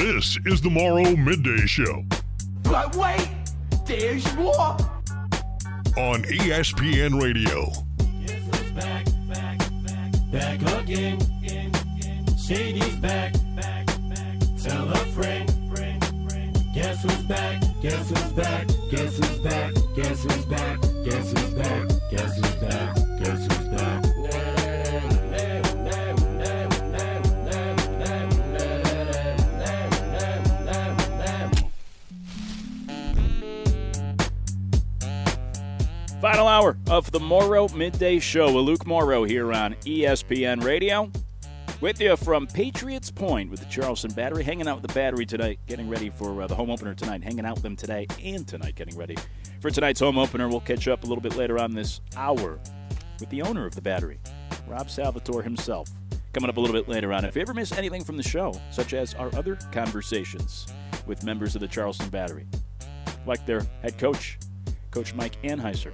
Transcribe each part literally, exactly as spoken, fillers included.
This is the Morrow Midday Show. But wait, there's more. On E S P N Radio. Guess who's back, back, back, back again. Shady's back, back, back. Tell a friend, friend, friend. Guess who's back, guess who's back, guess who's back, guess who's back, guess who's back, guess who's back, guess who's back. Final hour of the Morrow Midday Show with Luke Morrow here on E S P N Radio. With you from Patriots Point with the Charleston Battery. Hanging out with the Battery tonight, getting ready for uh, the home opener tonight. Hanging out with them today and tonight, getting ready for tonight's home opener. We'll catch up a little bit later on this hour with the owner of the Battery, Rob Salvatore himself. Coming up a little bit later on. If you ever miss anything from the show, such as our other conversations with members of the Charleston Battery, like their head coach, Coach Mike Anheuser,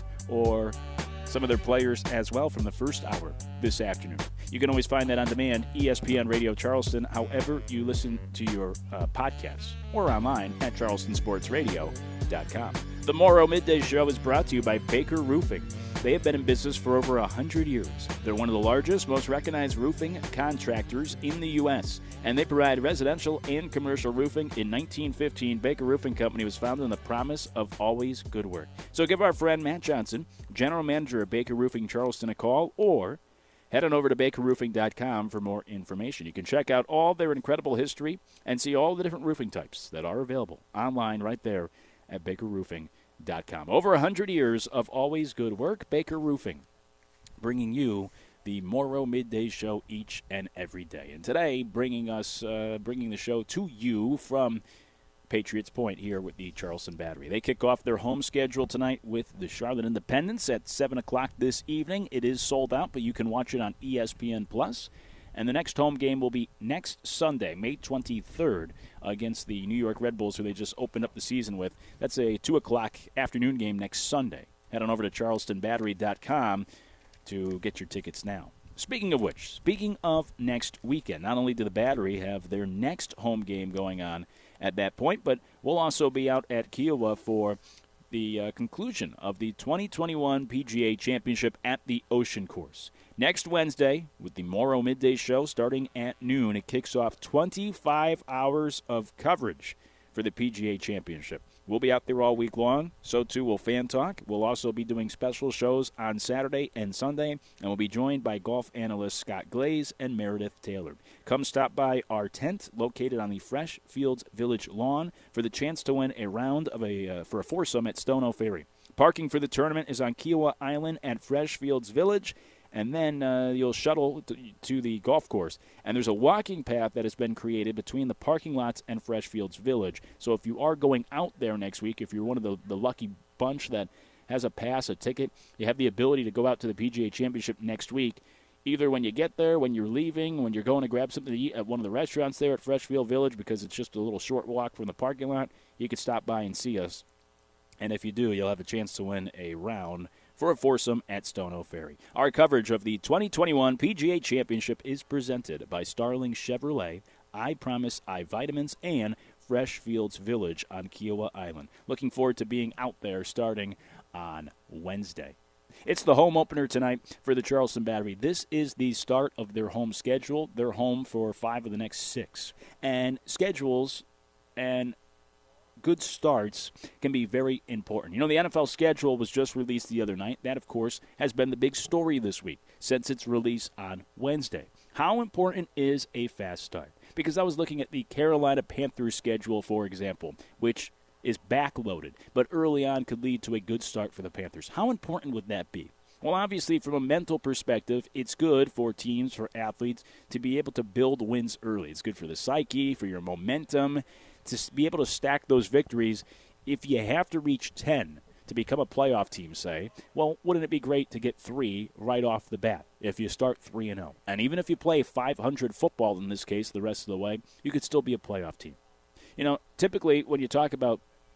or some of their players as well from the first hour this afternoon. You can always find that on demand, E S P N Radio Charleston, however you listen to your uh, podcasts, or online at charleston sports radio dot com. The Morrow Midday Show is brought to you by Baker Roofing. They have been in business for over one hundred years. They're one of the largest, most recognized roofing contractors in the U S, and they provide residential and commercial roofing. In nineteen fifteen, Baker Roofing Company was founded on the promise of always good work. So give our friend Matt Johnson, General Manager of Baker Roofing Charleston, a call, or head on over to baker roofing dot com for more information. You can check out all their incredible history and see all the different roofing types that are available online right there at baker roofing dot com. Over one hundred years of always good work, Baker Roofing, bringing you the Morrow Midday Show each and every day. And today, bringing us, uh, bringing the show to you from Patriots Point here with the Charleston Battery. They kick off their home schedule tonight with the Charlotte Independence at seven o'clock this evening. It is sold out, but you can watch it on E S P N Plus. And the next home game will be next Sunday, May twenty-third, against the New York Red Bulls, who they just opened up the season with. That's a two o'clock afternoon game next Sunday. Head on over to charleston battery dot com to get your tickets now. Speaking of which, speaking of next weekend, not only do the Battery have their next home game going on at that point, but we'll also be out at Kiowa for the uh, conclusion of the twenty twenty-one P G A Championship at the Ocean Course. Next Wednesday, with the Morrow Midday Show starting at noon, it kicks off twenty-five hours of coverage for the P G A Championship. We'll be out there all week long. So, too, will Fan Talk. We'll also be doing special shows on Saturday and Sunday, and we'll be joined by golf analysts Scott Glaze and Meredith Taylor. Come stop by our tent located on the Fresh Fields Village lawn for the chance to win a round of a uh, for a foursome at Stono Ferry. Parking for the tournament is on Kiowa Island at Fresh Fields Village, and then uh, you'll shuttle to, to the golf course. And there's a walking path that has been created between the parking lots and Fresh Fields Village. So if you are going out there next week, if you're one of the, the lucky bunch that has a pass, a ticket, you have the ability to go out to the P G A Championship next week, either when you get there, when you're leaving, when you're going to grab something to eat at one of the restaurants there at Freshfield Village, because it's just a little short walk from the parking lot, you can stop by and see us. And if you do, you'll have a chance to win a round for a foursome at Stono Ferry. Our coverage of the twenty twenty-one P G A Championship is presented by Starling Chevrolet, I Promise Eye Vitamins, and Fresh Fields Village on Kiowa Island. Looking forward to being out there starting on Wednesday. It's the home opener tonight for the Charleston Battery. This is the start of their home schedule. They're home for five of the next six. And schedules and good starts can be very important. You know, the N F L schedule was just released the other night. That, of course, has been the big story this week since its release on Wednesday. How important is a fast start? Because I was looking at the Carolina Panthers schedule, for example, which is backloaded, but early on could lead to a good start for the Panthers. How important would that be? Well, obviously, from a mental perspective, it's good for teams, for athletes, to be able to build wins early. It's good for the psyche, for your momentum, to be able to stack those victories. If you have to reach ten to become a playoff team, say, well, wouldn't it be great to get three right off the bat if you start three and oh? And even if you play five hundred football in this case the rest of the way, you could still be a playoff team. You know, typically when you talk about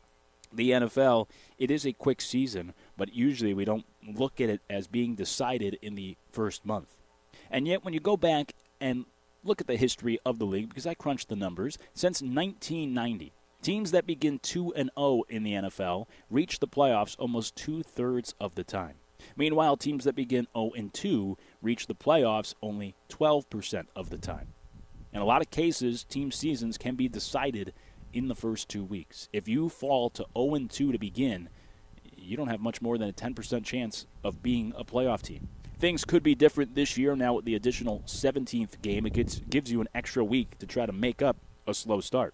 the N F L, it is a quick season, but usually we don't look at it as being decided in the first month. And yet when you go back and look at the history of the league, because I crunched the numbers, since nineteen ninety, teams that begin two and oh in the N F L reach the playoffs almost two-thirds of the time. Meanwhile, teams that begin oh and two reach the playoffs only twelve percent of the time. In a lot of cases, team seasons can be decided in the first two weeks. If you fall to oh and two to begin, you don't have much more than a ten percent chance of being a playoff team. Things could be different this year now with the additional seventeenth game. It gets, gives you an extra week to try to make up a slow start.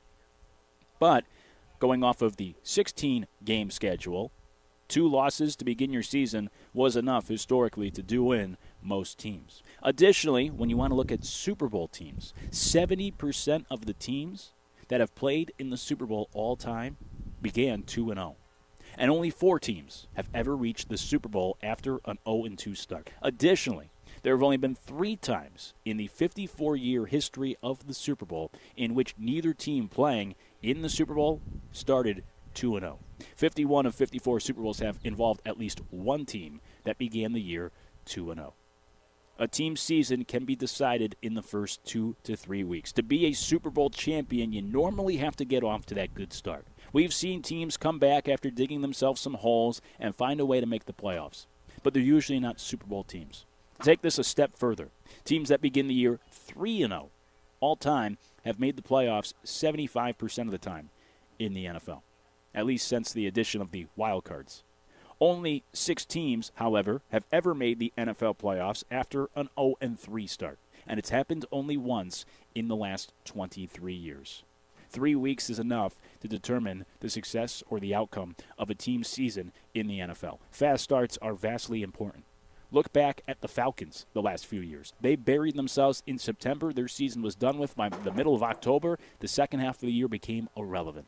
But going off of the sixteen-game schedule, two losses to begin your season was enough historically to do in most teams. Additionally, when you want to look at Super Bowl teams, seventy percent of the teams that have played in the Super Bowl all time began two and oh. And only four teams have ever reached the Super Bowl after an oh and two start. Additionally, there have only been three times in the fifty-four-year history of the Super Bowl in which neither team playing in the Super Bowl started two and oh. fifty-one of fifty-four Super Bowls have involved at least one team that began the year two and oh. A team season can be decided in the first two to three weeks. To be a Super Bowl champion, you normally have to get off to that good start. We've seen teams come back after digging themselves some holes and find a way to make the playoffs. But they're usually not Super Bowl teams. Take this a step further. Teams that begin the year three and oh all time have made the playoffs seventy-five percent of the time in the N F L, at least since the addition of the wild cards. Only six teams, however, have ever made the N F L playoffs after an oh and three start, and it's happened only once in the last twenty-three years. Three weeks is enough to determine the success or the outcome of a team's season in the N F L. Fast starts are vastly important. Look back at the Falcons the last few years. They buried themselves in September. Their season was done with by the middle of October. The second half of the year became irrelevant.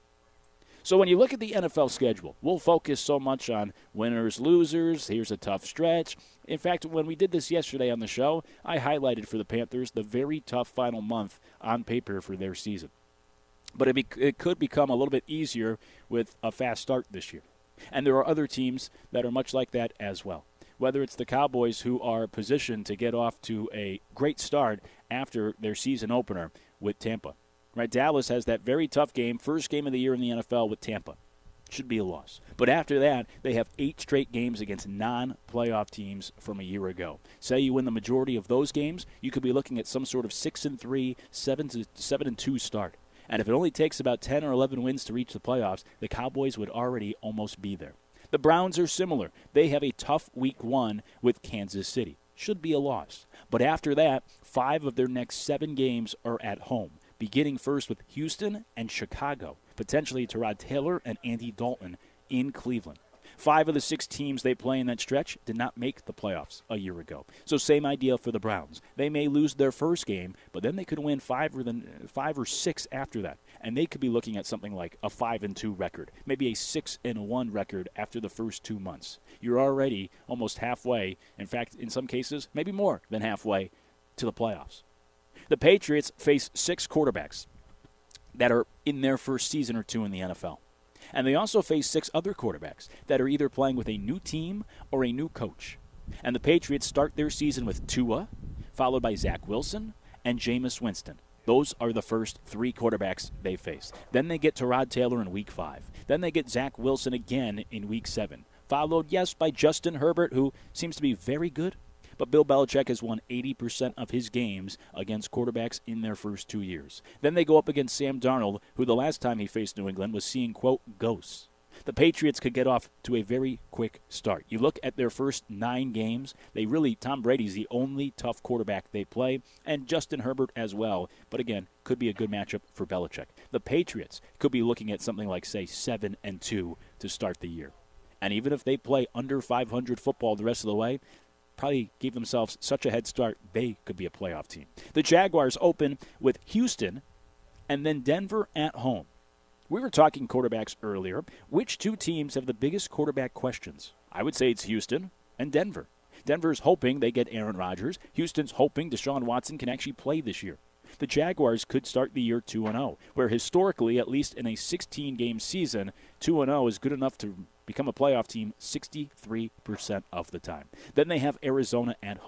So when you look at the N F L schedule, we'll focus so much on winners, losers, here's a tough stretch. In fact, when we did this yesterday on the show, I highlighted for the Panthers the very tough final month on paper for their season. But it, be, it could become a little bit easier with a fast start this year. And there are other teams that are much like that as well. Whether it's the Cowboys, who are positioned to get off to a great start after their season opener with Tampa. Right, Dallas has that very tough game, first game of the year in the N F L with Tampa. Should be a loss. But after that, they have eight straight games against non-playoff teams from a year ago. Say you win the majority of those games, you could be looking at some sort of six and three, seven to seven and two start. And if it only takes about ten or eleven wins to reach the playoffs, the Cowboys would already almost be there. The Browns are similar. They have a tough week one with Kansas City. Should be a loss. But after that, five of their next seven games are at home, beginning first with Houston and Chicago, potentially Tyrod Taylor and Andy Dalton in Cleveland. Five of the six teams they play in that stretch did not make the playoffs a year ago. So same idea for the Browns. They may lose their first game, but then they could win five or, the, five or six after that. And they could be looking at something like a five and two record, maybe a six and one record after the first two months. You're already almost halfway, in fact, in some cases, maybe more than halfway to the playoffs. The Patriots face six quarterbacks that are in their first season or two in the N F L. And they also face six other quarterbacks that are either playing with a new team or a new coach. And the Patriots start their season with Tua, followed by Zach Wilson and Jameis Winston. Those are the first three quarterbacks they face. Then they get Tyrod Taylor in week five. Then they get Zach Wilson again in week seven. Followed, yes, by Justin Herbert, who seems to be very good. But Bill Belichick has won eighty percent of his games against quarterbacks in their first two years. Then they go up against Sam Darnold, who the last time he faced New England was seeing, quote, ghosts. The Patriots could get off to a very quick start. You look at their first nine games, they really, Tom Brady's the only tough quarterback they play, and Justin Herbert as well. But again, could be a good matchup for Belichick. The Patriots could be looking at something like, say, seven and two to start the year. And even if they play under five hundred football the rest of the way, probably gave themselves such a head start, they could be a playoff team. The Jaguars open with Houston and then Denver at home. We were talking quarterbacks earlier. Which two teams have the biggest quarterback questions? I would say it's Houston and Denver. Denver's hoping they get Aaron Rodgers. Houston's hoping Deshaun Watson can actually play this year. The Jaguars could start the year two and oh, where historically, at least in a sixteen-game season, two and oh is good enough to become a playoff team sixty-three percent of the time. Then they have Arizona at home,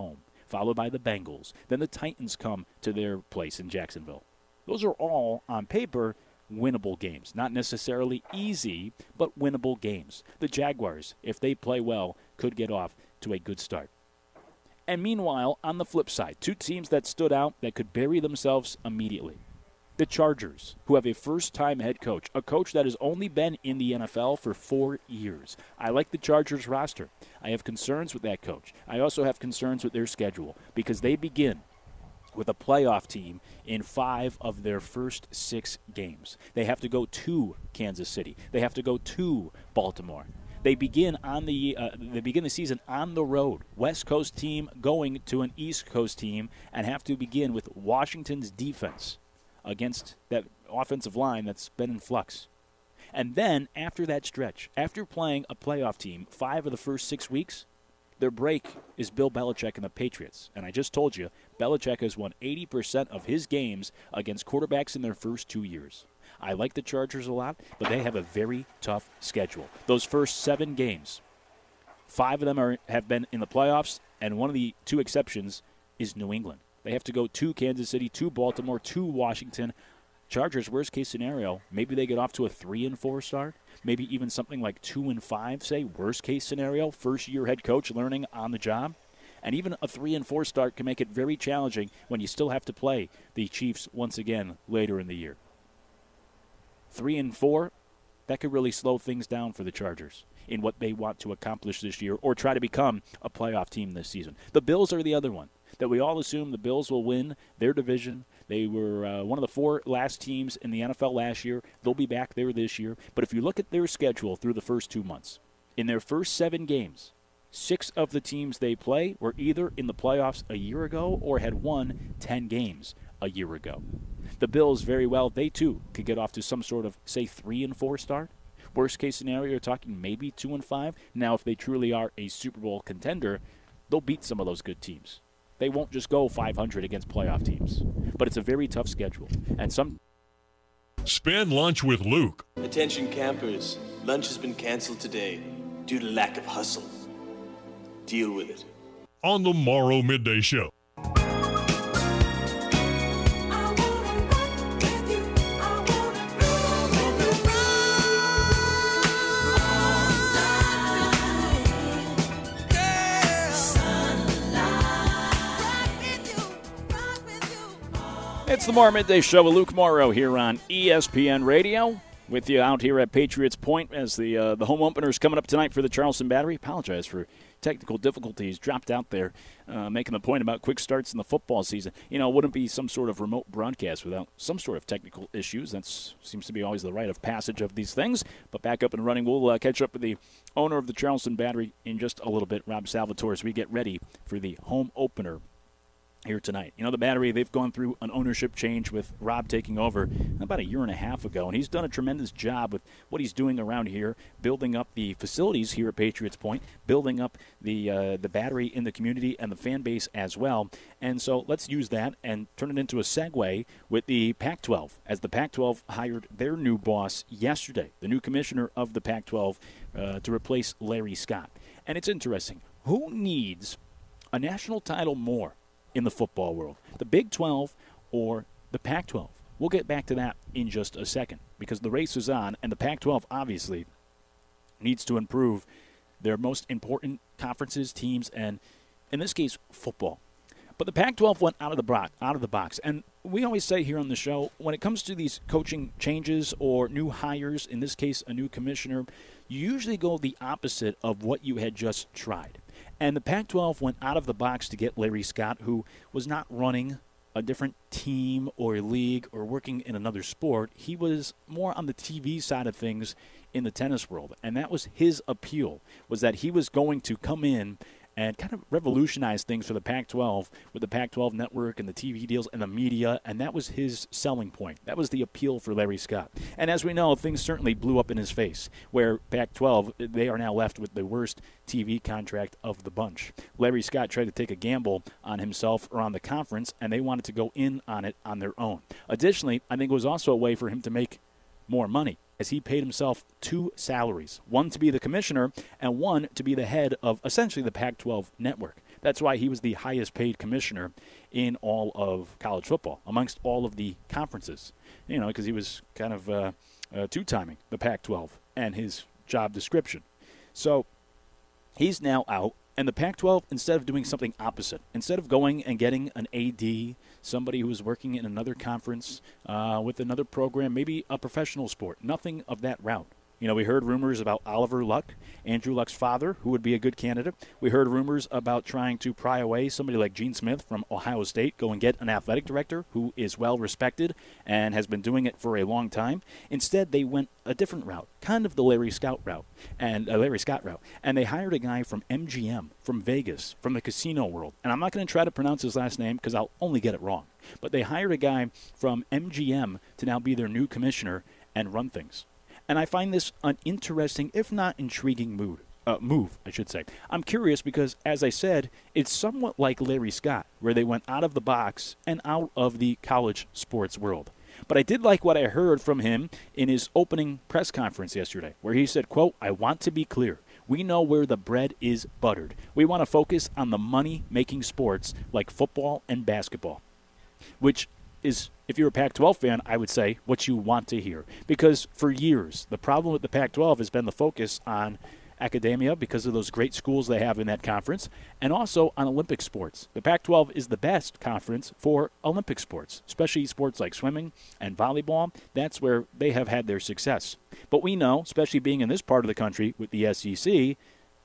followed by the Bengals. Then the Titans come to their place in Jacksonville. Those are all, on paper, winnable games. Not necessarily easy, but winnable games. The Jaguars, if they play well, could get off to a good start. And meanwhile, on the flip side, two teams that stood out that could bury themselves immediately. The Chargers, who have a first-time head coach, a coach that has only been in the N F L for four years. I like the Chargers roster. I have concerns with that coach. I also have concerns with their schedule because they begin with a playoff team in five of their first six games. They have to go to Kansas City. They have to go to Baltimore. They begin on the uh, they begin the season on the road. West Coast team going to an East Coast team and have to begin with Washington's defense against that offensive line that's been in flux. And then, after that stretch, after playing a playoff team five of the first six weeks, their break is Bill Belichick and the Patriots. And I just told you, Belichick has won eighty percent of his games against quarterbacks in their first two years. I like the Chargers a lot, but they have a very tough schedule. Those first seven games, five of them are have been in the playoffs, and one of the two exceptions is New England. They have to go to Kansas City, to Baltimore, to Washington. Chargers, worst case scenario, maybe they get off to a three and four start, maybe even something like two and five. Say worst case scenario, first year head coach learning on the job, and even a three and four start can make it very challenging when you still have to play the Chiefs once again later in the year. Three and four, that could really slow things down for the Chargers in what they want to accomplish this year or try to become a playoff team this season. The Bills are the other one that we all assume the Bills will win their division. They were uh, one of the four last teams in the N F L last year. They'll be back there this year. But if you look at their schedule through the first two months, in their first seven games, six of the teams they play were either in the playoffs a year ago or had won ten games a year ago. The Bills, very well, they too could get off to some sort of, say, three and four start. Worst case scenario, you're talking maybe two and five. Now, if they truly are a Super Bowl contender, they'll beat some of those good teams. They won't just go five hundred against playoff teams. But it's a very tough schedule. And some. Spend lunch with Luke. Attention campers, lunch has been canceled today due to lack of hustle. Deal with it. On the Morrow Midday Show. It's the Morrow Midday Show with Luke Morrow here on E S P N Radio. With you out here at Patriots Point as the uh, the home opener is coming up tonight for the Charleston Battery. Apologize for technical difficulties. Dropped out there, uh, making the point about quick starts in the football season. You know, it wouldn't be some sort of remote broadcast without some sort of technical issues. That seems to be always the rite of passage of these things. But back up and running. We'll uh, catch up with the owner of the Charleston Battery in just a little bit, Rob Salvatore, as we get ready for the home opener here tonight. You know, the Battery, they've gone through an ownership change with Rob taking over about a year and a half ago, and he's done a tremendous job with what he's doing around here, building up the facilities here at Patriots Point, building up the uh, the Battery in the community and the fan base as well. And so let's use that and turn it into a segue with the Pac twelve, as the Pac twelve hired their new boss yesterday, the new commissioner of the Pac twelve, uh, to replace Larry Scott. And it's interesting. Who needs a national title more in the football world, the Big twelve or the Pac twelve? We'll get back to that in just a second because the race is on, and the Pac twelve obviously needs to improve their most important conferences, teams, and in this case, football. But the Pac twelve went out of the box, out of the box, and we always say here on the show, when it comes to these coaching changes or new hires, in this case, a new commissioner, you usually go the opposite of what you had just tried. And the Pac twelve went out of the box to get Larry Scott, who was not running a different team or league or working in another sport. He was more on the T V side of things in the tennis world. And that was his appeal, was that he was going to come in and kind of revolutionize things for the Pac twelve with the Pac twelve network and the T V deals and the media, and that was his selling point. That was the appeal for Larry Scott. And as we know, things certainly blew up in his face, where Pac twelve, they are now left with the worst T V contract of the bunch. Larry Scott tried to take a gamble on himself or on the conference, and they wanted to go in on it on their own. Additionally, I think it was also a way for him to make more money, as he paid himself two salaries, one to be the commissioner and one to be the head of essentially the Pac twelve network. That's why he was the highest paid commissioner in all of college football, amongst all of the conferences. You know, because he was kind of uh, uh, two-timing the Pac twelve and his job description. So he's now out, and the Pac twelve, instead of doing something opposite, instead of going and getting an A D, somebody who is working in another conference uh, with another program, maybe a professional sport, nothing of that route. You know, we heard rumors about Oliver Luck, Andrew Luck's father, who would be a good candidate. We heard rumors about trying to pry away somebody like Gene Smith from Ohio State, go and get an athletic director who is well-respected and has been doing it for a long time. Instead, they went a different route, kind of the Larry Scott route, and uh, Larry Scott route, and they hired a guy from M G M, from Vegas, from the casino world. And I'm not going to try to pronounce his last name because I'll only get it wrong. But they hired a guy from M G M to now be their new commissioner and run things. And I find this an interesting, if not intriguing, mood, uh, move, I should say. I'm curious because, as I said, it's somewhat like Larry Scott, where they went out of the box and out of the college sports world. But I did like what I heard from him in his opening press conference yesterday, where he said, quote, "I want to be clear. We know where the bread is buttered. We want to focus on the money-making sports like football and basketball," which is, if you're a Pac twelve fan, I would say what you want to hear. Because for years, the problem with the Pac twelve has been the focus on academia because of those great schools they have in that conference, and also on Olympic sports. The Pac twelve is the best conference for Olympic sports, especially sports like swimming and volleyball. That's where they have had their success. But we know, especially being in this part of the country with the S E C,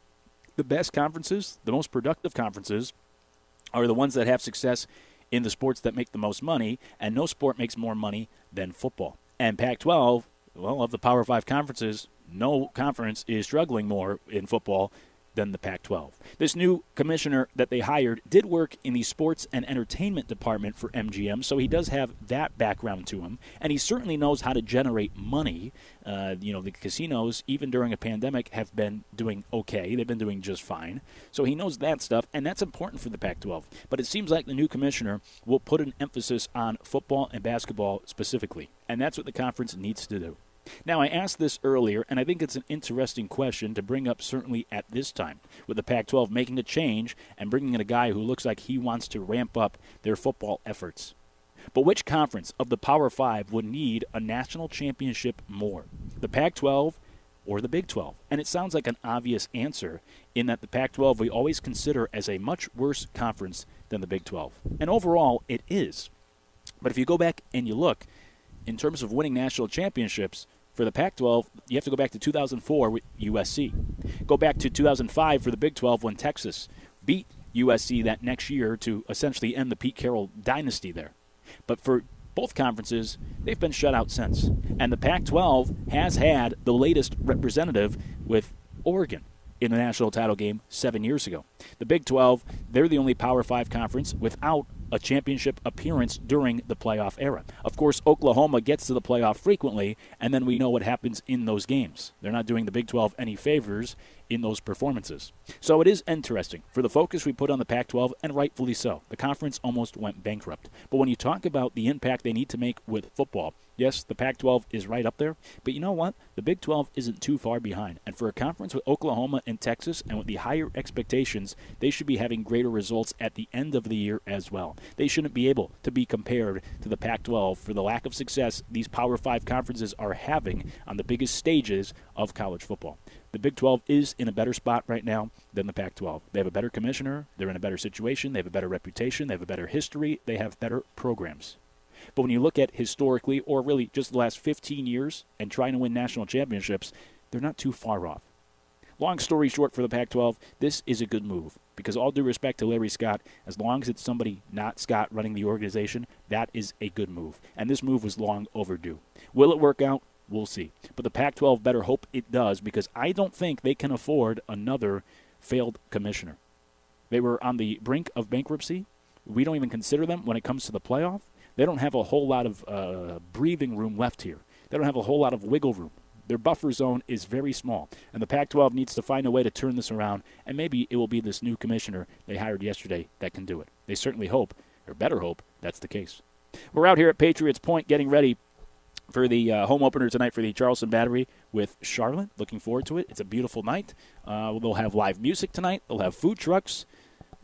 the best conferences, the most productive conferences, are the ones that have success in the sports that make the most money, and no sport makes more money than football. And Pac twelve, well, of the Power Five conferences, no conference is struggling more in football than the Pac twelve. This new commissioner that they hired did work in the sports and entertainment department for M G M, so he does have that background to him, and he certainly knows how to generate money. Uh, you know, the casinos, even during a pandemic, have been doing okay. They've been doing just fine. So he knows that stuff, and that's important for the Pac twelve. But it seems like the new commissioner will put an emphasis on football and basketball specifically, and that's what the conference needs to do. Now, I asked this earlier, and I think it's an interesting question to bring up certainly at this time, with the Pac twelve making a change and bringing in a guy who looks like he wants to ramp up their football efforts. But which conference of the Power Five would need a national championship more, the Pac twelve or the Big twelve? And it sounds like an obvious answer in that the Pac twelve we always consider as a much worse conference than the Big twelve. And overall, it is. But if you go back and you look, in terms of winning national championships, for the Pac twelve, you have to go back to two thousand four with U S C. Go back to two thousand five for the Big twelve when Texas beat U S C that next year to essentially end the Pete Carroll dynasty there. But for both conferences, they've been shut out since. And the Pac twelve has had the latest representative with Oregon in the national title game seven years ago. The Big twelve, they're the only Power Five conference without a championship appearance during the playoff era. Of course, Oklahoma gets to the playoff frequently, and then we know what happens in those games. They're not doing the Big twelve any favors in those performances. So it is interesting for the focus we put on the Pac twelve, and rightfully so. The conference almost went bankrupt. But when you talk about the impact they need to make with football, yes, the Pac twelve is right up there, but you know what? The Big twelve isn't too far behind. And for a conference with Oklahoma and Texas, and with the higher expectations, they should be having greater results at the end of the year as well. They shouldn't be able to be compared to the Pac twelve for the lack of success these Power Five conferences are having on the biggest stages of college football. The Big twelve is in a better spot right now than the Pac twelve. They have a better commissioner. They're in a better situation. They have a better reputation. They have a better history. They have better programs. But when you look at historically, or really just the last fifteen years, and trying to win national championships, they're not too far off. Long story short for the Pac twelve, this is a good move. Because all due respect to Larry Scott, as long as it's somebody not Scott running the organization, that is a good move. And this move was long overdue. Will it work out? We'll see. But the Pac twelve better hope it does, because I don't think they can afford another failed commissioner. They were on the brink of bankruptcy. We don't even consider them when it comes to the playoff. They don't have a whole lot of uh, breathing room left here. They don't have a whole lot of wiggle room. Their buffer zone is very small, and the Pac twelve needs to find a way to turn this around, and maybe it will be this new commissioner they hired yesterday that can do it. They certainly hope, or better hope, that's the case. We're out here at Patriots Point getting ready for the uh, home opener tonight for the Charleston Battery with Charlotte. Looking forward to it. It's a beautiful night. Uh, they'll have live music tonight. They'll have food trucks.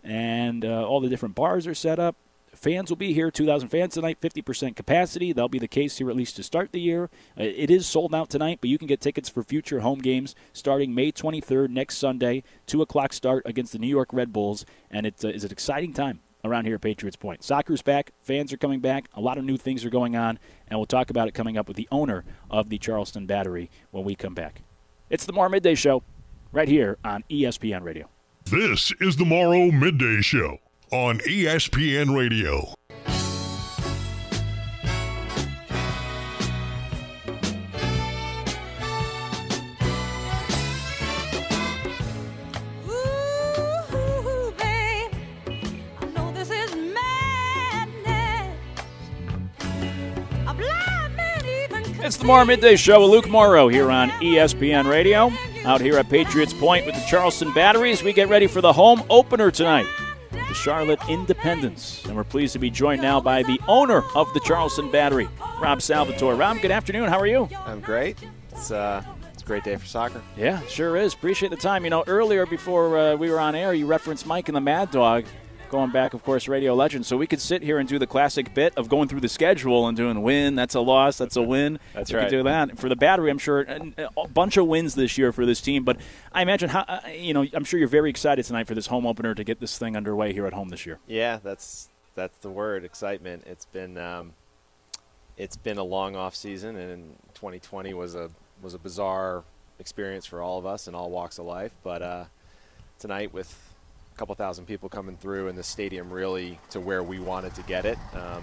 and uh, all the different bars are set up. Fans will be here, two thousand fans tonight, fifty percent capacity. That'll be the case here at least to start the year. Uh, it is sold out tonight, but you can get tickets for future home games starting May twenty-third, next Sunday, two o'clock start against the New York Red Bulls, and it uh, is an exciting time around here at Patriots Point. Soccer's back, fans are coming back, a lot of new things are going on, and we'll talk about it coming up with the owner of the Charleston Battery when we come back. It's the Morrow Midday Show right here on E S P N Radio. This is the Morrow Midday Show on E S P N Radio. It's the Morrow Midday Show with Luke Morrow here on E S P N Radio. Out here at Patriots Point with the Charleston Batteries, we get ready for the home opener tonight, the Charlotte Independence. And we're pleased to be joined now by the owner of the Charleston Battery, Rob Salvatore. Rob, good afternoon. How are you? I'm great. It's, uh, it's a great day for soccer. Yeah, sure is. Appreciate the time. You know, earlier before uh, we were on air, you referenced Mike and the Mad Dog. Going back, of course, radio legend. So we could sit here and do the classic bit of going through the schedule and doing win, that's a loss, that's a win. That's we right. We could do that. For the Battery, I'm sure a bunch of wins this year for this team. But I imagine, how you know, I'm sure you're very excited tonight for this home opener to get this thing underway here at home this year. Yeah, that's that's the word, excitement. It's been um, it's been a long off season, and twenty twenty was a was a bizarre experience for all of us in all walks of life. But uh, tonight, with a couple thousand people coming through, and the stadium really to where we wanted to get it. Um,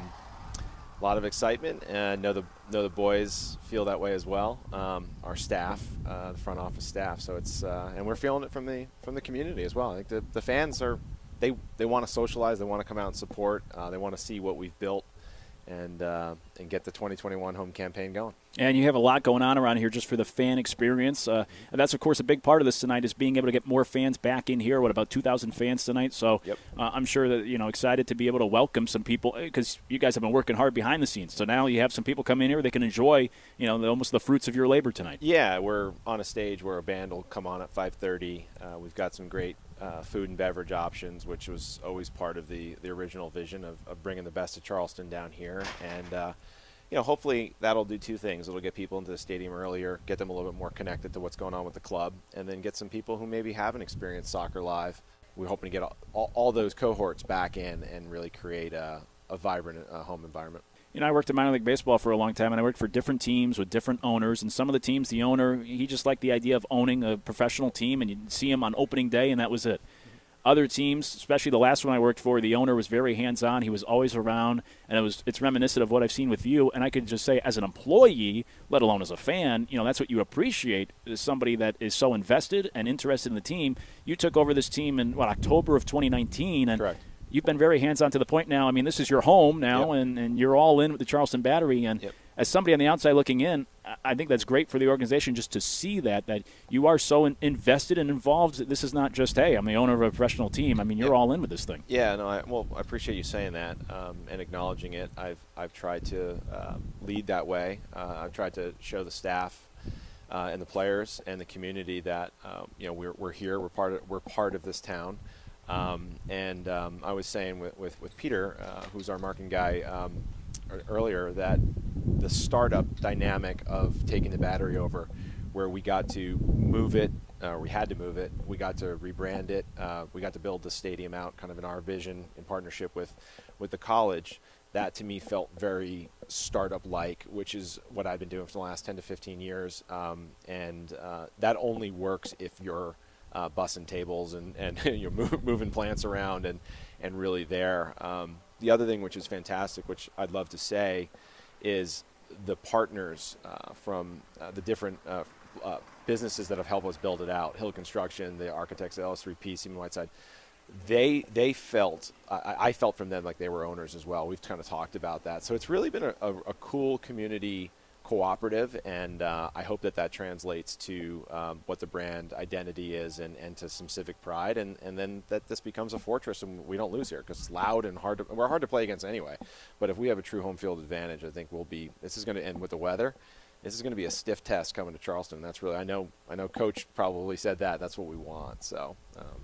a lot of excitement, and I know the know the boys feel that way as well. Um, our staff, uh, the front office staff. So it's uh, and we're feeling it from the from the community as well. I think the the fans are they they want to socialize, they want to come out and support, uh, they want to see what we've built, and uh, and get the twenty twenty-one home campaign going. And you have a lot going on around here just for the fan experience. Uh, and that's, of course, a big part of this tonight is being able to get more fans back in here. What, about two thousand fans tonight? So yep. uh, I'm sure that, you know, excited to be able to welcome some people because you guys have been working hard behind the scenes. So now you have some people come in here. They can enjoy, you know, the, almost the fruits of your labor tonight. Yeah, we're on a stage where a band will come on at five thirty. Uh, we've got some great uh, food and beverage options, which was always part of the, the original vision of, of bringing the best of Charleston down here. And, uh, you know, hopefully that'll do two things. It'll get people into the stadium earlier, get them a little bit more connected to what's going on with the club, and then get some people who maybe haven't experienced soccer live. We're hoping to get all, all, all those cohorts back in and really create a, a vibrant uh, home environment. You know, I worked in minor league baseball for a long time, and I worked for different teams with different owners. And some of the teams, the owner, he just liked the idea of owning a professional team, and you'd see him on opening day, and that was it. Other teams, especially the last one I worked for, the owner was very hands-on. He was always around, and it was it's reminiscent of what I've seen with you. And I could just say, as an employee, let alone as a fan, you know, that's what you appreciate is somebody that is so invested and interested in the team. You took over this team in, what, October of twenty nineteen. And correct. You've been very hands-on to the point now. I mean, this is your home now, yep. and, and you're all in with the Charleston Battery. And yep. as somebody on the outside looking in, I think that's great for the organization just to see that, that you are so in, invested and involved. This is not just, hey, I'm the owner of a professional team. I mean, you're yep. all in with this thing. Yeah, no, I, well, I appreciate you saying that um, and acknowledging it. I've, I've tried to um, lead that way. Uh, I've tried to show the staff uh, and the players and the community that, um, you know, we're, we're here, we're part of, we're part of this town. Um, and um, I was saying with, with, with Peter, uh, who's our marketing guy, um, earlier, that the startup dynamic of taking the Battery over, where we got to move it, uh, we had to move it, we got to rebrand it, uh, we got to build the stadium out kind of in our vision in partnership with, with the college. That to me felt very startup-like, which is what I've been doing for the last ten to fifteen years. Um, and uh, that only works if you're Uh, bussing tables and, and you know, move, moving plants around and, and really there. Um, the other thing which is fantastic, which I'd love to say, is the partners uh, from uh, the different uh, uh, businesses that have helped us build it out. Hill Construction, the architects, L S three P, Seaman Whiteside. They they felt, I, I felt from them like they were owners as well. We've kind of talked about that. So it's really been a, a, a cool community cooperative, and uh, I hope that that translates to um, what the brand identity is and, and to some civic pride, and, and then that this becomes a fortress and we don't lose here because it's loud and hard to, we're hard to play against anyway. But if we have a true home field advantage, I think we'll be, this is going to end with the weather. This is going to be a stiff test coming to Charleston. That's really, I know, I know Coach probably said that. That's what we want. So, um,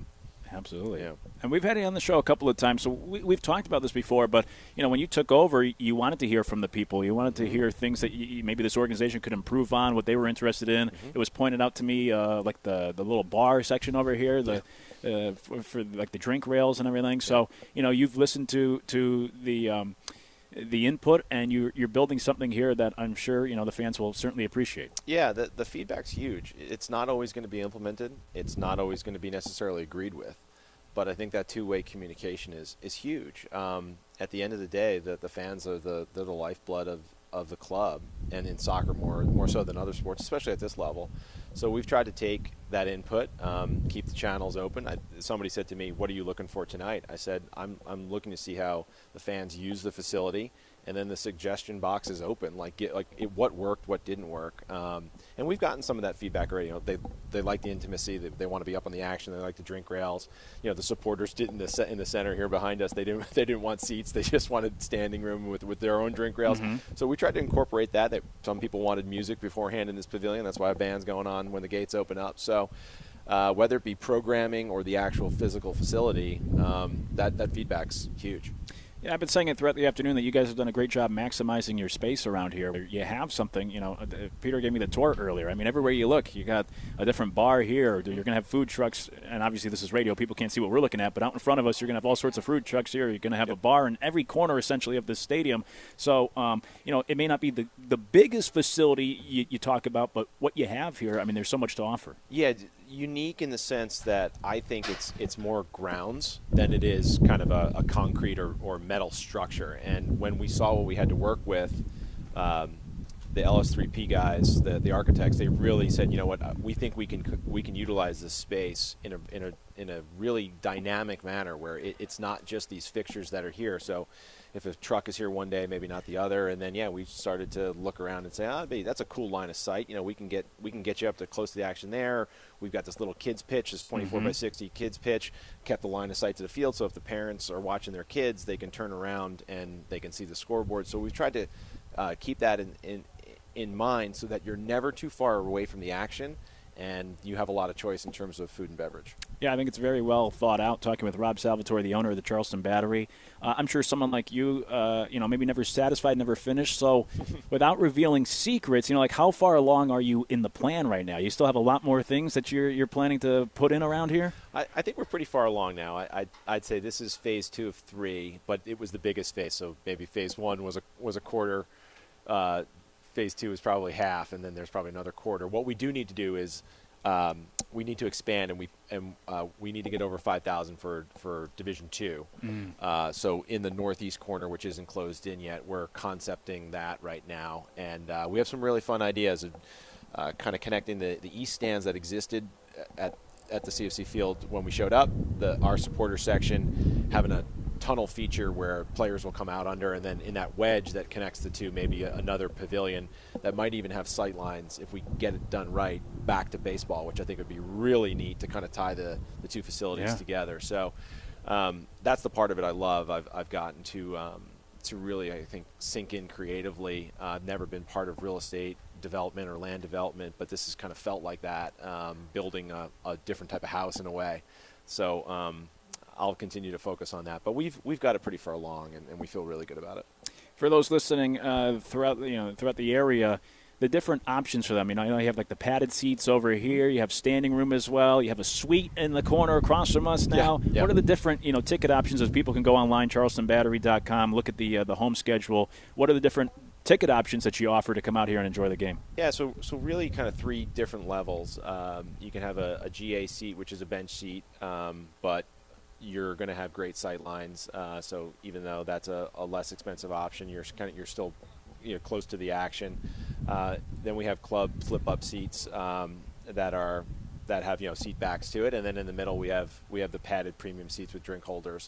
Absolutely. Yeah. And we've had you on the show a couple of times, so we, we've talked about this before, but, you know, when you took over, you wanted to hear from the people. You wanted to hear things that you, maybe this organization could improve on, what they were interested in. Mm-hmm. It was pointed out to me, uh, like the, the little bar section over here, the uh, for, for, like, the drink rails and everything. So, you know, you've listened to, to the um, the input, and you're, you're building something here that I'm sure, you know, the fans will certainly appreciate. Yeah, the, the feedback's huge. It's not always going to be implemented. It's not always going to be necessarily agreed with. But I think that two-way communication is, is huge. Um, at the end of the day, the, the fans are the, they're the lifeblood of, of the club, and in soccer more more so than other sports, especially at this level. So we've tried to take that input, um, keep the channels open. I, somebody said to me, what are you looking for tonight? I said, I'm, I'm looking to see how the fans use the facility, and then the suggestion box is open, like get, like it, what worked, what didn't work. Um, and we've gotten some of that feedback already. You know, they they like the intimacy, they, they want to be up on the action, they like the drink rails. You know, the supporters did in the se- in the center here behind us. They didn't they didn't want seats, they just wanted standing room with, with their own drink rails. Mm-hmm. So we tried to incorporate that. That some people wanted music beforehand in this pavilion. That's why a band's going on when the gates open up. So uh, whether it be programming or the actual physical facility, um, that that feedback's huge. Yeah, I've been saying it throughout the afternoon that you guys have done a great job maximizing your space around here. You have something, you know, Peter gave me the tour earlier. I mean, everywhere you look, you got a different bar here. You're going to have food trucks, and obviously this is radio. People can't see what we're looking at, but out in front of us, you're going to have all sorts of food trucks here. You're going to have yep. a bar in every corner, essentially, of this stadium. So, um, you know, it may not be the, the biggest facility you, you talk about, but what you have here, I mean, there's so much to offer. Yeah, unique in the sense that I think it's it's more grounds than it is kind of a, a concrete or, or metal structure. And when we saw what we had to work with, um, the L S three P guys, the the architects, they really said, you know what, we think we can we can utilize this space in a in a in a really dynamic manner where it, it's not just these fixtures that are here. So if a truck is here one day, maybe not the other, and then yeah, we started to look around and say, ah, oh, that's a cool line of sight. You know, we can get we can get you up to close to the action there. We've got this little kids pitch, this twenty-four mm-hmm. by sixty kids pitch, kept the line of sight to the field. So if the parents are watching their kids, they can turn around and they can see the scoreboard. So we've tried to uh, keep that in, in in mind so that you're never too far away from the action, and you have a lot of choice in terms of food and beverage. Yeah, I think it's very well thought out. Talking with Rob Salvatore, the owner of the Charleston Battery, uh, I'm sure someone like you, uh, you know, maybe never satisfied, never finished. So, without revealing secrets, you know, like how far along are you in the plan right now? You still have a lot more things that you're you're planning to put in around here. I, I think we're pretty far along now. I, I'd, I'd say this is phase two of three, but it was the biggest phase. So maybe phase one was a was a quarter. Uh, phase two is probably half, and then there's probably another quarter. What we do need to do is um, we need to expand, and we and uh, we need to get over five thousand for for Division Two. Mm. Uh, so in the northeast corner, which isn't closed in yet, we're concepting that right now, and uh, we have some really fun ideas of uh, kind of connecting the, the east stands that existed at at the C F C field when we showed up, the our supporter section, having a tunnel feature where players will come out under, and then in that wedge that connects the two, maybe a, another pavilion that might even have sight lines, if we get it done right, back to baseball, which I think would be really neat to kind of tie the, the two facilities yeah. together. So um, that's the part of it I love. I've, I've gotten to um, to really, I think, sink in creatively. Uh, I've never been part of real estate development or land development, but this has kind of felt like that, um, building a, a different type of house in a way. So um, I'll continue to focus on that, but we've we've got it pretty far along, and, and we feel really good about it. For those listening uh, throughout you know throughout the area, the different options for them. You know, you know, you have like the padded seats over here. You have standing room as well. You have a suite in the corner across from us now. Yeah, yeah. What are the different you know ticket options? As people can go online, charleston battery dot com, look at the uh, the home schedule. What are the different ticket options that you offer to come out here and enjoy the game? Yeah, so so really kind of three different levels. Um, you can have a, a G A seat, which is a bench seat, um, but you're going to have great sight lines. Uh, so even though that's a, a less expensive option, you're kind of you're still you know, close to the action. Uh, then we have club flip-up seats um, that are that have you know seat backs to it, and then in the middle we have we have the padded premium seats with drink holders.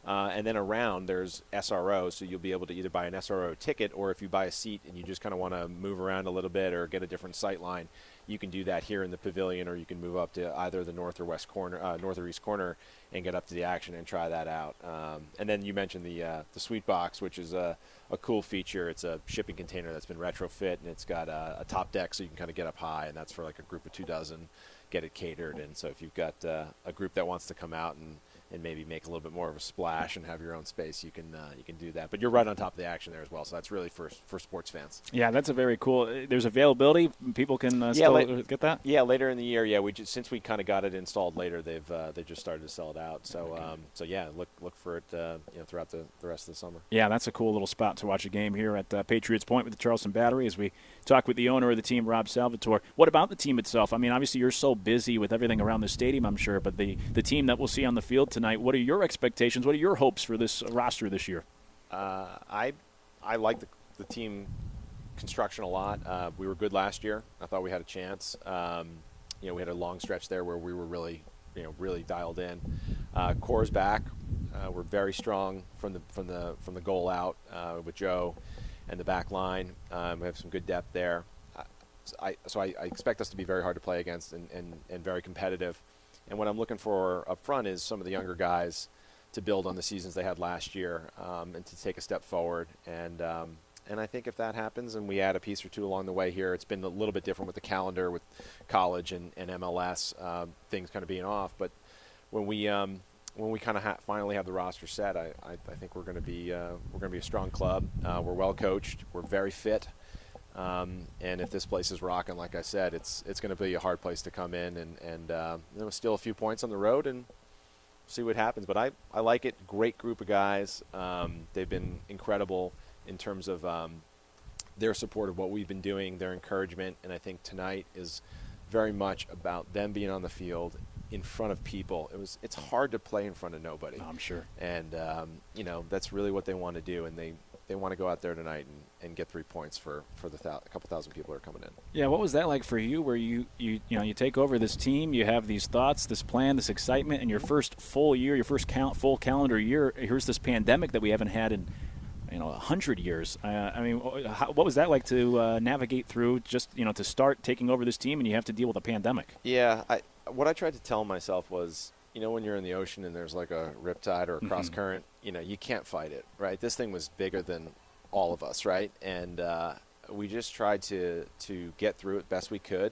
Uh, and then around, there's S R O, so you'll be able to either buy an S R O ticket, or if you buy a seat and you just kind of want to move around a little bit or get a different sight line, you can do that here in the pavilion, or you can move up to either the north or west corner, uh, north or east corner, and get up to the action and try that out. Um, and then you mentioned the uh, the Suite Box, which is a, a cool feature. It's a shipping container that's been retrofit, and it's got a, a top deck, so you can kind of get up high, and that's for like a group of two dozen, get it catered. And so if you've got uh, a group that wants to come out and and maybe make a little bit more of a splash and have your own space, you can uh, you can do that. But you're right on top of the action there as well, so that's really for for sports fans. Yeah, that's a very cool. There's availability. People can uh, yeah, still la- get that. Yeah, later in the year. Yeah, we just, since we kind of got it installed later, they've uh, they just started to sell it out. So Okay. um, so yeah, look look for it uh, you know throughout the, the rest of the summer. Yeah, that's a cool little spot to watch a game here at uh, Patriots Point with the Charleston Battery as we talk with the owner of the team, Rob Salvatore. What about the team itself? I mean, obviously you're so busy with everything around the stadium, I'm sure, but the, the team that we'll see on the field tonight, what are your expectations? What are your hopes for this roster this year? Uh, I I like the, the team construction a lot. Uh, we were good last year. I thought we had a chance. Um, you know, we had a long stretch there where we were really, you know, really dialed in. Uh, core's back. Uh, we're very strong from the from the from the goal out uh, with Joe and the back line. Um, we have some good depth there. Uh, so I so I, I expect us to be very hard to play against and, and, and very competitive. And what I'm looking for up front is some of the younger guys to build on the seasons they had last year um, and to take a step forward. And um, and I think if that happens and we add a piece or two along the way here, it's been a little bit different with the calendar with college and, and M L S, uh, things kind of being off. But when we um, when we kind of ha- finally have the roster set, I, I, I think we're going to be uh, we're going to be a strong club. Uh, we're well coached. We're very fit. Um, and if this place is rocking, like I said, it's it's going to be a hard place to come in and and uh, you know, still a few points on the road and see what happens. But I, I like it. Great group of guys. Um, they've been incredible in terms of um, their support of what we've been doing, their encouragement, and I think tonight is very much about them being on the field in front of people. It was it's hard to play in front of nobody. I'm sure. And um, you know that's really what they want to do, and they. They want to go out there tonight and, and get three points for, for the thou- a couple thousand people that are coming in. Yeah, what was that like for you where you, you, you know, you take over this team, you have these thoughts, this plan, this excitement, and your first full year, your first count, full calendar year, here's this pandemic that we haven't had in, you know, a hundred years. Uh, I mean, how, what was that like to uh, navigate through just, you know, to start taking over this team and you have to deal with a pandemic? Yeah, I, what I tried to tell myself was, you know, when you're in the ocean and there's like a riptide or a cross current, mm-hmm. you know, you can't fight it, right? This thing was bigger than all of us, right? And uh, we just tried to to get through it best we could.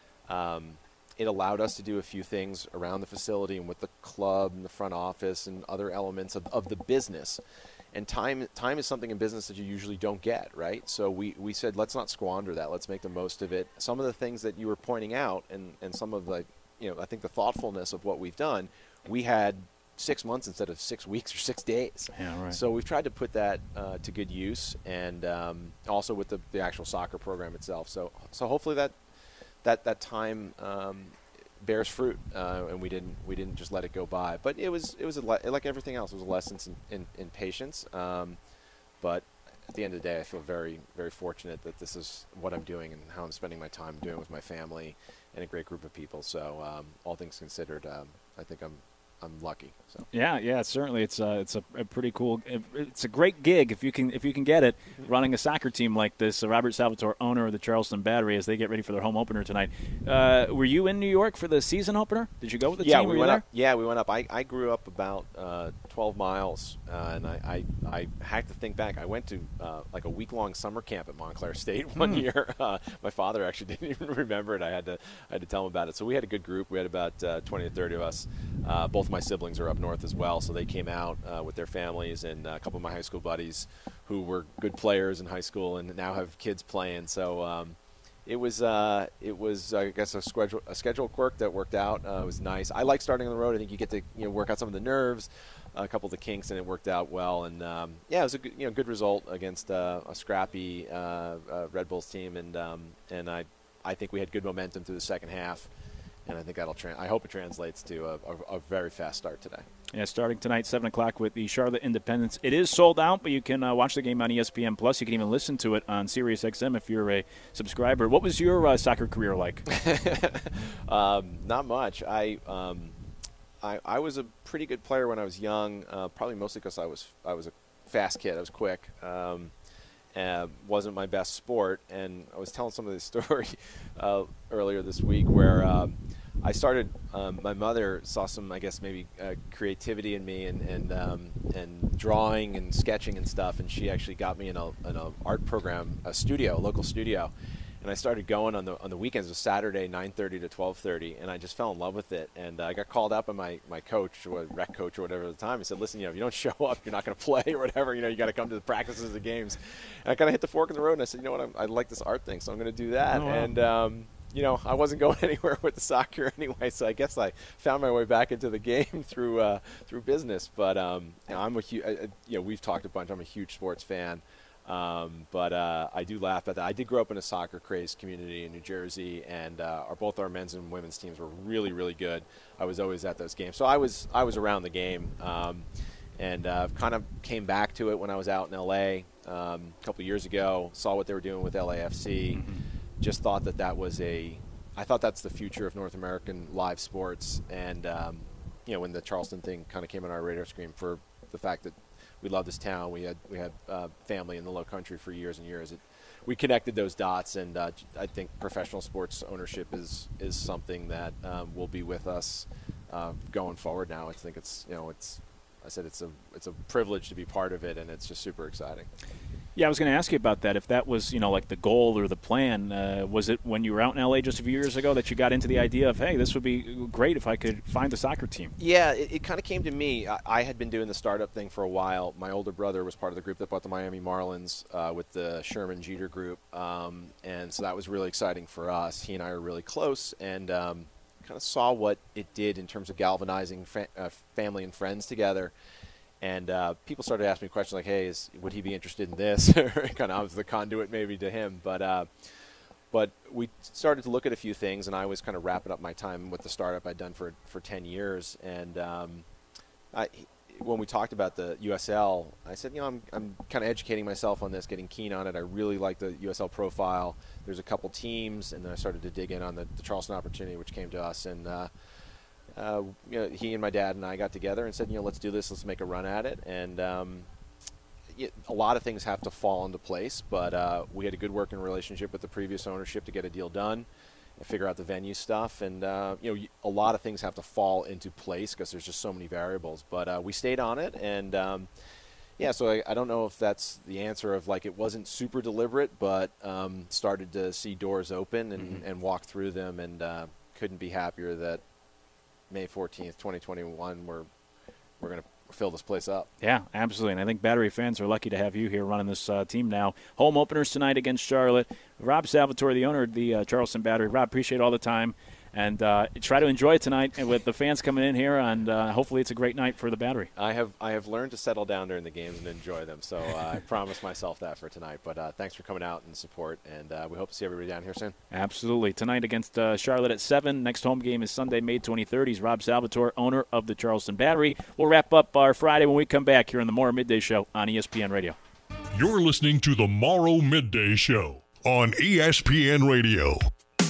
Um, it allowed us to do a few things around the facility and with the club and the front office and other elements of, of the business. And time time is something in business that you usually don't get, right? So we, we said, let's not squander that. Let's make the most of it. Some of the things that you were pointing out and, and some of the, you know, I think the thoughtfulness of what we've done, we had six months instead of six weeks or six days. Yeah, right. So we've tried to put that uh, to good use, and um, also with the, the actual soccer program itself. So so hopefully that that that time um, bears fruit, uh, and we didn't we didn't just let it go by. But it was it was a le- like everything else. It was a lesson in, in, in patience. Um, but at the end of the day, I feel very very fortunate that this is what I'm doing and how I'm spending my time doing with my family and a great group of people. So um, all things considered, um, I think I'm I'm lucky. So yeah, yeah, certainly it's uh, it's a, a pretty cool. It's a great gig if you can if you can get it. Running a soccer team like this, uh, Robert Salvatore, owner of the Charleston Battery, as they get ready for their home opener tonight. Uh, were you in New York for the season opener? Did you go with the yeah, team? we were went you there? up. Yeah, we went up. I, I grew up about uh, twelve miles, uh, and I, I I had to think back. I went to uh, like a week long summer camp at Montclair State one Mm. year. Uh, my father actually didn't even remember it. I had to I had to tell him about it. So we had a good group. We had about uh, twenty to thirty of us. Uh, both my siblings are up north as well, so they came out uh, with their families, and a couple of my high school buddies who were good players in high school and now have kids playing. So um, it was uh, it was I guess a schedule a schedule quirk that worked out. Uh, it was nice. I like starting on the road. I think you get to you know work out some of the nerves, a couple of the kinks, and it worked out well. And um, yeah, it was a good, you know good result against uh, a scrappy uh, uh, Red Bulls team, and um, and I I think we had good momentum through the second half. And I think that'll. Tra- I hope it translates to a, a, a very fast start today. Yeah, starting tonight, seven o'clock with the Charlotte Independence. It is sold out, but you can uh, watch the game on E S P N Plus. You can even listen to it on Sirius X M if you're a subscriber. What was your uh, soccer career like? um, not much. I um, I, I was a pretty good player when I was young, uh, probably mostly because I was I was a fast kid. I was quick. Um, and wasn't my best sport. And I was telling some of this story uh, earlier this week where um, I started. Um, my mother saw some, I guess, maybe uh, creativity in me and and um, and drawing and sketching and stuff. And she actually got me in a in a art program, a studio, a local studio. And I started going on the on the weekends. It was Saturday, nine thirty to twelve thirty, and I just fell in love with it. And uh, I got called up by my, my coach, or rec coach or whatever at the time. He said, listen, you know, if you don't show up, you're not going to play or whatever. You know, you got to come to the practices, the games. And I kind of hit the fork in the road, and I said, you know what, I'm, I like this art thing, so I'm going to do that. Oh, wow. And, um, you know, I wasn't going anywhere with the soccer anyway, so I guess I found my way back into the game through uh, through business. But, um, you know, I'm a huge, you know, we've talked a bunch. I'm a huge sports fan. Um, but uh, I do laugh at that. I did grow up in a soccer-crazed community in New Jersey, and uh, our, both our men's and women's teams were really, really good. I was always at those games, so I was I was around the game, um, and uh, kind of came back to it when I was out in L A um, a couple years ago. Saw what they were doing with L A F C. Mm-hmm. Just thought that that was a, I thought that's the future of North American live sports, and um, you know, when the Charleston thing kind of came on our radar screen for the fact that we love this town. We had we had uh, family in the Low Country for years and years. It, we connected those dots, and uh, I think professional sports ownership is is something that um, will be with us uh, going forward. Now, I think it's you know it's I said it's a it's a privilege to be part of it, and it's just super exciting. Yeah, I was going to ask you about that. If that was, you know, like the goal or the plan, uh, was it when you were out in L A just a few years ago that you got into the idea of, hey, this would be great if I could find a soccer team? Yeah, it, it kind of came to me. I, I had been doing the startup thing for a while. My older brother was part of the group that bought the Miami Marlins uh, with the Sherman Jeter group, um, and so that was really exciting for us. He and I are really close, and um, kind of saw what it did in terms of galvanizing fa- uh, family and friends together. And uh, people started asking me questions like, hey, is, would he be interested in this? Kind of I was the conduit maybe to him. But uh, but we started to look at a few things, and I was kind of wrapping up my time with the startup I'd done for, for ten years. And um, I, when we talked about the U S L, I said, you know, I'm, I'm kind of educating myself on this, getting keen on it. I really like the U S L profile. There's a couple teams, and then I started to dig in on the, the Charleston opportunity, which came to us. And uh, Uh, you know, he and my dad and I got together and said, you know, let's do this. Let's make a run at it. And um, it, a lot of things have to fall into place, but uh, we had a good working relationship with the previous ownership to get a deal done and figure out the venue stuff. And, uh, you know, a lot of things have to fall into place because there's just so many variables. But uh, we stayed on it. And, um, yeah, so I, I don't know if that's the answer of, like, it wasn't super deliberate, but um, started to see doors open and, mm-hmm. and walk through them, and uh, couldn't be happier that May fourteenth, twenty twenty-one, we're we're going to fill this place up. Yeah, absolutely. And I think Battery fans are lucky to have you here running this uh, team now. Home openers tonight against Charlotte. Rob Salvatore, the owner of the uh, Charleston Battery. Rob, appreciate all the time. And uh, try to enjoy it tonight with the fans coming in here, and uh, hopefully it's a great night for the Battery. I have I have learned to settle down during the games and enjoy them, so uh, I promised myself that for tonight. But uh, thanks for coming out and support, and uh, we hope to see everybody down here soon. Absolutely. Tonight against uh, Charlotte at seven. Next home game is Sunday, May twenty-third. He's Rob Salvatore, owner of the Charleston Battery. We'll wrap up our Friday when we come back here on the Morrow Midday Show on E S P N Radio. You're listening to the Morrow Midday Show on E S P N Radio.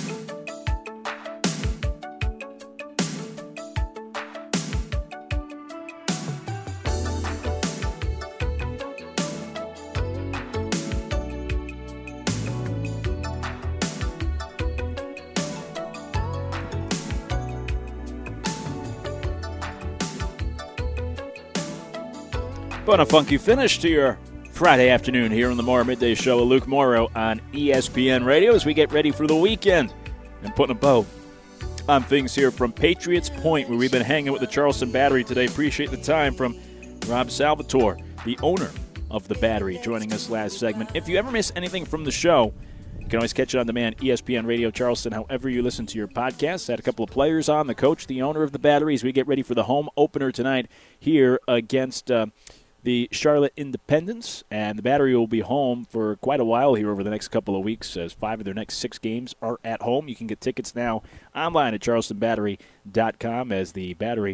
But a funky finish to your Friday afternoon here on the Morrow Midday Show with Luke Morrow on E S P N Radio as we get ready for the weekend and putting a bow on things here from Patriots Point, where we've been hanging with the Charleston Battery today. Appreciate the time from Rob Salvatore, the owner of the Battery, joining us last segment. If you ever miss anything from the show, you can always catch it on demand, E S P N Radio Charleston, however you listen to your podcasts. Had a couple of players on, the coach, the owner of the Battery, as we get ready for the home opener tonight here against uh, the Charlotte Independents, and the Battery will be home for quite a while here over the next couple of weeks, as five of their next six games are at home. You can get tickets now online at charleston battery dot com, as the Battery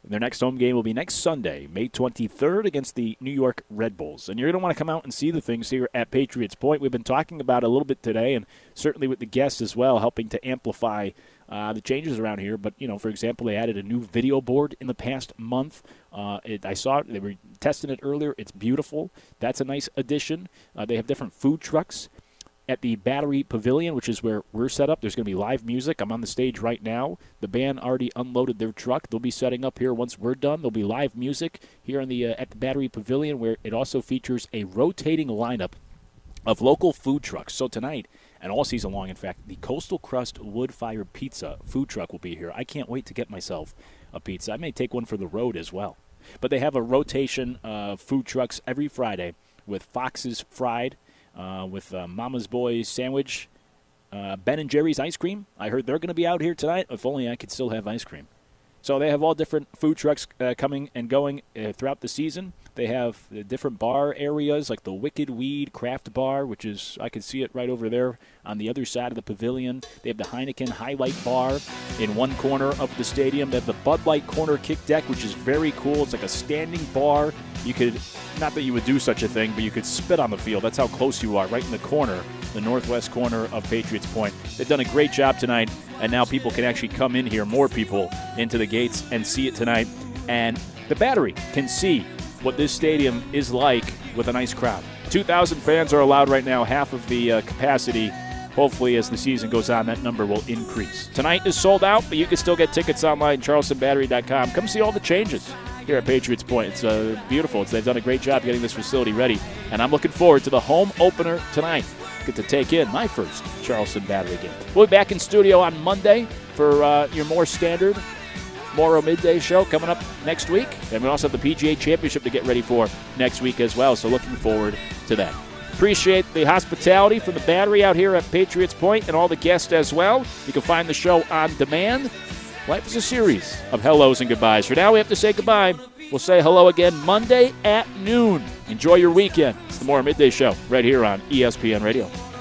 Their next home game will be next Sunday, May twenty-third, against the New York Red Bulls. And you're going to want to come out and see the things here at Patriots Point. We've been talking about it a little bit today, and certainly with the guests as well, helping to amplify uh, the changes around here. But, you know, for example, they added a new video board in the past month. Uh, it, I saw it. They were testing it earlier. It's beautiful. That's a nice addition. Uh, they have different food trucks at the Battery Pavilion, which is where we're set up. There's going to be live music. I'm on the stage right now. The band already unloaded their truck. They'll be setting up here once we're done. There'll be live music here in the uh, at the Battery Pavilion, where it also features a rotating lineup of local food trucks. So tonight, and all season long, in fact, the Coastal Crust Wood-Fired Pizza food truck will be here. I can't wait to get myself a pizza. I may take one for the road as well. But they have a rotation of food trucks every Friday with Fox's Fried, Uh, with uh, Mama's Boys Sandwich, uh, Ben and Jerry's Ice Cream. I heard they're going to be out here tonight. If only I could still have ice cream. So they have all different food trucks uh, coming and going uh, throughout the season. They have uh, different bar areas like the Wicked Weed Craft Bar, which is, I can see it right over there on the other side of the pavilion. They have the Heineken Highlight Bar in one corner of the stadium. They have the Bud Light Corner Kick Deck, which is very cool. It's like a standing bar. You could, not that you would do such a thing, but you could spit on the field. That's how close you are, right in the corner, the northwest corner of Patriots Point. They've done a great job tonight, and now people can actually come in here, more people, into the gates and see it tonight. And the Battery can see what this stadium is like with a nice crowd. two thousand fans are allowed right now, half of the uh, capacity. Hopefully, as the season goes on, that number will increase. Tonight is sold out, but you can still get tickets online, charleston battery dot com. Come see all the changes here at Patriots Point. It's uh, beautiful. It's, they've done a great job getting this facility ready, and I'm looking forward to the home opener tonight. Get to take in my first Charleston Battery game. We'll be back in studio on Monday for uh, your more standard Morrow Midday Show coming up next week. And we also have the P G A Championship to get ready for next week as well, so looking forward to that. Appreciate the hospitality from the Battery out here at Patriots Point and all the guests as well. You can find the show on demand. Life is a series of hellos and goodbyes. For now, we have to say goodbye. We'll say hello again Monday at noon. Enjoy your weekend. It's the Morrow Midday Show right here on E S P N Radio.